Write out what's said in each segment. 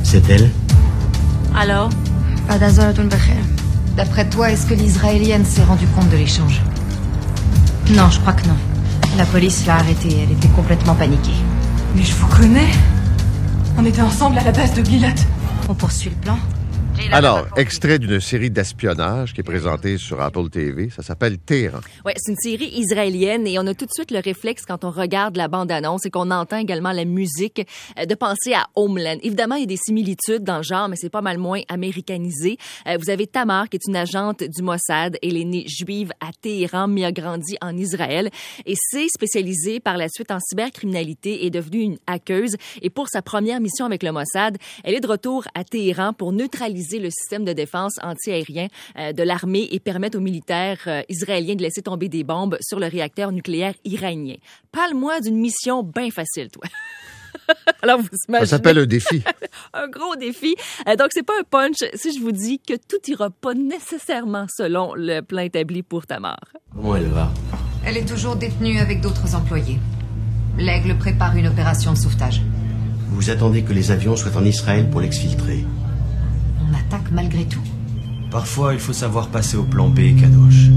C'est elle? Alors? D'après toi, est-ce que l'Israélienne s'est rendue compte de l'échange? Non, je crois que non. La police l'a arrêtée, elle était complètement paniquée. Mais je vous connais. On était ensemble à la base de Gilat. On poursuit le plan. Alors, extrait d'une série d'espionnage qui est présentée sur Apple TV. Ça s'appelle Téhéran. Oui, c'est une série israélienne et on a tout de suite le réflexe quand on regarde la bande-annonce et qu'on entend également la musique de penser à Homeland. Évidemment, il y a des similitudes dans le genre, mais c'est pas mal moins américanisé. Vous avez Tamar, qui est une agente du Mossad. Elle est née juive à Téhéran, mais a grandi en Israël et s'est spécialisée par la suite en cybercriminalité et est devenue une hackeuse. Et pour sa première mission avec le Mossad, elle est de retour à Téhéran pour neutraliser le système de défense anti-aérien de l'armée et permettre aux militaires israéliens de laisser tomber des bombes sur le réacteur nucléaire iranien. Parle-moi d'une mission bien facile, toi. Alors, vous imaginez... Ça s'appelle un défi. Un gros défi. Donc, c'est pas un punch si je vous dis que tout ira pas nécessairement selon le plan établi pour Tamar. Comment elle va? Elle est toujours détenue avec d'autres employés. L'Aigle prépare une opération de sauvetage. Vous attendez que les avions soient en Israël pour l'exfiltrer. On attaque malgré tout. Parfois, il faut savoir passer au plan B, Kadosh.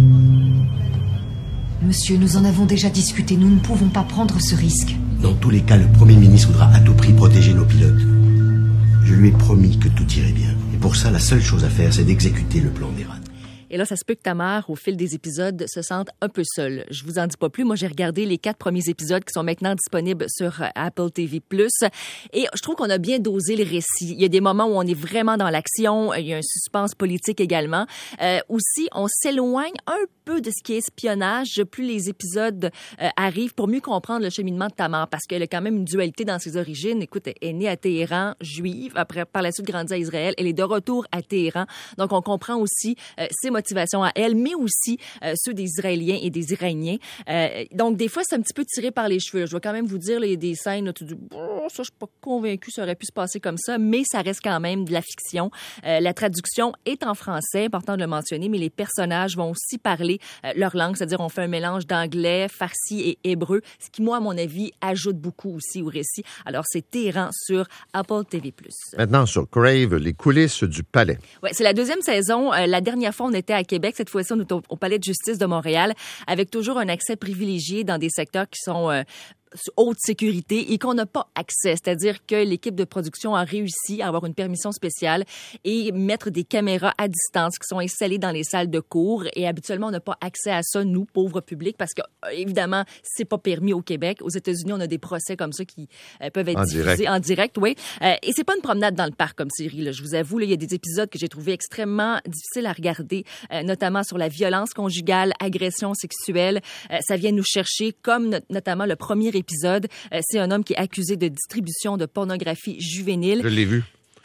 Monsieur, nous en avons déjà discuté. Nous ne pouvons pas prendre ce risque. Dans tous les cas, le Premier ministre voudra à tout prix protéger nos pilotes. Je lui ai promis que tout irait bien. Et pour ça, la seule chose à faire, c'est d'exécuter le plan d'Iran. Et là, ça se peut que Tamar, au fil des épisodes, se sente un peu seule. Je vous en dis pas plus. Moi, j'ai regardé les 4 premiers épisodes qui sont maintenant disponibles sur Apple TV+. Et je trouve qu'on a bien dosé le récit. Il y a des moments où on est vraiment dans l'action. Il y a un suspense politique également. Aussi, on s'éloigne un peu de ce qui est espionnage. Plus les épisodes arrivent pour mieux comprendre le cheminement de Tamar, parce qu'elle a quand même une dualité dans ses origines. Écoute, elle est née à Téhéran, juive. Après, par la suite, grandie à Israël. Elle est de retour à Téhéran. Donc, on comprend aussi ses motivation à elle, mais aussi ceux des Israéliens et des Iraniens. Donc, des fois, c'est un petit peu tiré par les cheveux. Je dois quand même vous dire, là, il y a des scènes, là, tu dis, oh, ça, je suis pas convaincue, ça aurait pu se passer comme ça, mais ça reste quand même de la fiction. La traduction est en français, important de le mentionner, mais les personnages vont aussi parler leur langue, c'est-à-dire on fait un mélange d'anglais, farsi et hébreu, ce qui, moi, à mon avis, ajoute beaucoup aussi au récit. Alors, c'est Téhéran sur Apple TV+. Maintenant, sur Crave, les coulisses du palais. Ouais, c'est la 2e saison. La dernière fois, on était à Québec. Cette fois-ci, on est au Palais de justice de Montréal, avec toujours un accès privilégié dans des secteurs qui sont haute sécurité et qu'on n'a pas accès. C'est-à-dire que l'équipe de production a réussi à avoir une permission spéciale et mettre des caméras à distance qui sont installées dans les salles de cours. Et habituellement, on n'a pas accès à ça, nous, pauvres publics, parce que, évidemment, c'est pas permis au Québec. Aux États-Unis, on a des procès comme ça qui peuvent être diffusés en direct, oui. Et c'est pas une promenade dans le parc comme série, là. Je vous avoue, là, il y a des épisodes que j'ai trouvés extrêmement difficiles à regarder, notamment sur la violence conjugale, agression sexuelle. Ça vient nous chercher, comme notamment le premier épisode. C'est un homme qui est accusé de distribution de pornographie juvénile. Je l'ai vu.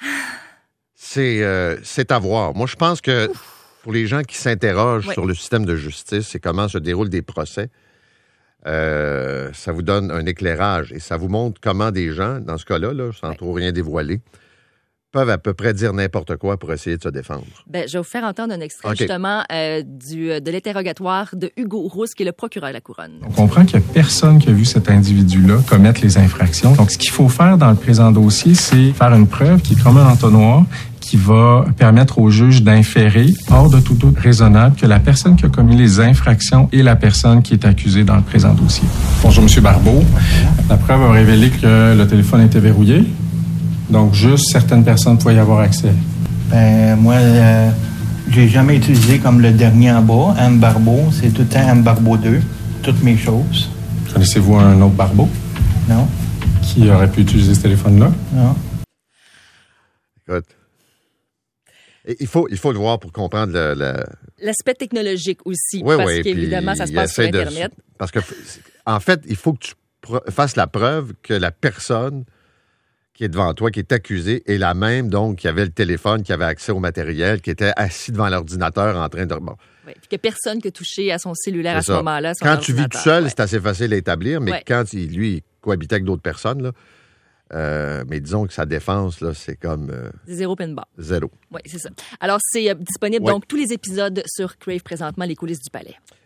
C'est à voir. Moi, je pense que pour les gens qui s'interrogent sur le système de justice et comment se déroulent des procès, ça vous donne un éclairage et ça vous montre comment des gens, dans ce cas-là, là, sans trop rien dévoiler, peuvent à peu près dire n'importe quoi pour essayer de se défendre. Ben, je vais vous faire entendre un extrait justement de l'interrogatoire de Hugo Rousse, qui est le procureur de la Couronne. On comprend qu'il n'y a personne qui a vu cet individu-là commettre les infractions. Donc, ce qu'il faut faire dans le présent dossier, c'est faire une preuve qui est comme un entonnoir qui va permettre au juge d'inférer, hors de tout doute raisonnable, que la personne qui a commis les infractions est la personne qui est accusée dans le présent dossier. Bonjour, M. Barbeau. La preuve a révélé que le téléphone était verrouillé. Donc, juste certaines personnes pouvaient y avoir accès. Moi, j'ai jamais utilisé comme le dernier en bas, M. Barbeau. C'est tout le temps M. Barbeau 2, toutes mes choses. Connaissez-vous un autre Barbeau? Non. Qui aurait pu utiliser ce téléphone-là? Non. Écoute, il faut le voir pour comprendre l'aspect technologique aussi, parce qu'évidemment, ça se passe sur Internet. Parce que, en fait, il faut que tu fasses la preuve que la personne qui est devant toi, qui est accusé, est la même, donc, qui avait le téléphone, qui avait accès au matériel, qui était assis devant l'ordinateur en train de... Bon. Oui, puis que personne qui a touché à son cellulaire à ce moment-là. Quand tu vis tout seul, c'est assez facile à établir, mais quand lui, il cohabitait avec d'autres personnes, là, mais disons que sa défense, là, c'est comme... zéro pin bar. Zéro. Oui, c'est ça. Alors, c'est disponible, donc, tous les épisodes sur Crave présentement, les coulisses du palais.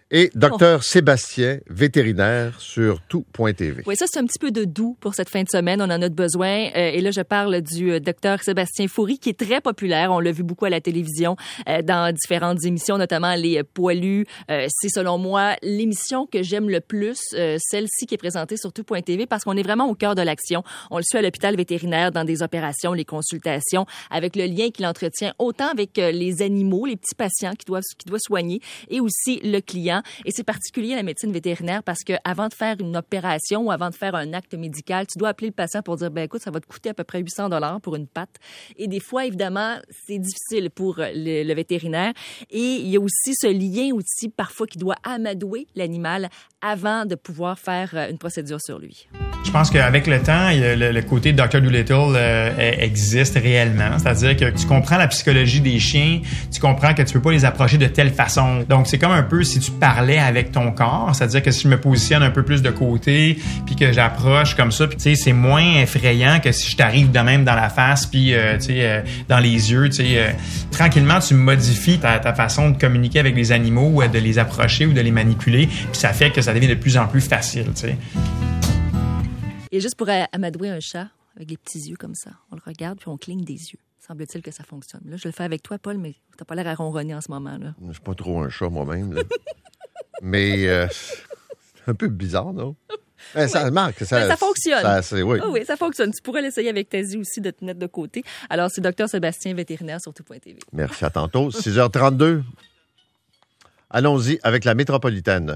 Et Dr Sébastien, vétérinaire sur tout.tv. Oui, ça, c'est un petit peu de doux pour cette fin de semaine. On en a besoin. Et là, je parle du Dr Sébastien Fourie, qui est très populaire. On l'a vu beaucoup à la télévision, dans différentes émissions, notamment Les Poilus. C'est, selon moi, l'émission que j'aime le plus, celle-ci qui est présentée sur tout.tv, parce qu'on est vraiment au cœur de l'action. On le suit à l'hôpital vétérinaire dans des opérations, les consultations, avec le lien qu'il entretient autant avec les animaux, les petits patients qu'il doit soigner, et aussi le client. Et c'est particulier à la médecine vétérinaire parce que avant de faire une opération ou avant de faire un acte médical, tu dois appeler le patient pour dire, ben écoute, ça va te coûter à peu près 800 $ pour une patte. Et des fois, évidemment, c'est difficile pour le vétérinaire. Et il y a aussi ce lien aussi parfois qui doit amadouer l'animal avant de pouvoir faire une procédure sur lui. Je pense qu'avec le temps, le côté Dr. Dolittle existe réellement. C'est-à-dire que tu comprends la psychologie des chiens, tu comprends que tu peux pas les approcher de telle façon. Donc, c'est comme un peu si tu parlais avec ton corps. C'est-à-dire que si je me positionne un peu plus de côté, puis que j'approche comme ça, puis tu sais, c'est moins effrayant que si je t'arrive de même dans la face, puis tu sais, dans les yeux, tu sais, tranquillement, tu modifies ta façon de communiquer avec les animaux, ou de les approcher ou de les manipuler, puis ça fait que ça devient de plus en plus facile, tu sais. Et juste pour amadouer un chat, avec les petits yeux comme ça, on le regarde puis on cligne des yeux. Semble-t-il que ça fonctionne. Là, je le fais avec toi, Paul, mais t'as pas l'air à ronronner en ce moment, là. Je suis pas trop un chat moi-même, là. Mais c'est un peu bizarre, non? Ça marque. Ça fonctionne. Oui. Oh oui, ça fonctionne. Tu pourrais l'essayer avec Tazi aussi, de te mettre de côté. Alors, c'est Dr Sébastien, vétérinaire sur tout.tv. Merci, à tantôt. 6h32. Allons-y avec la métropolitaine.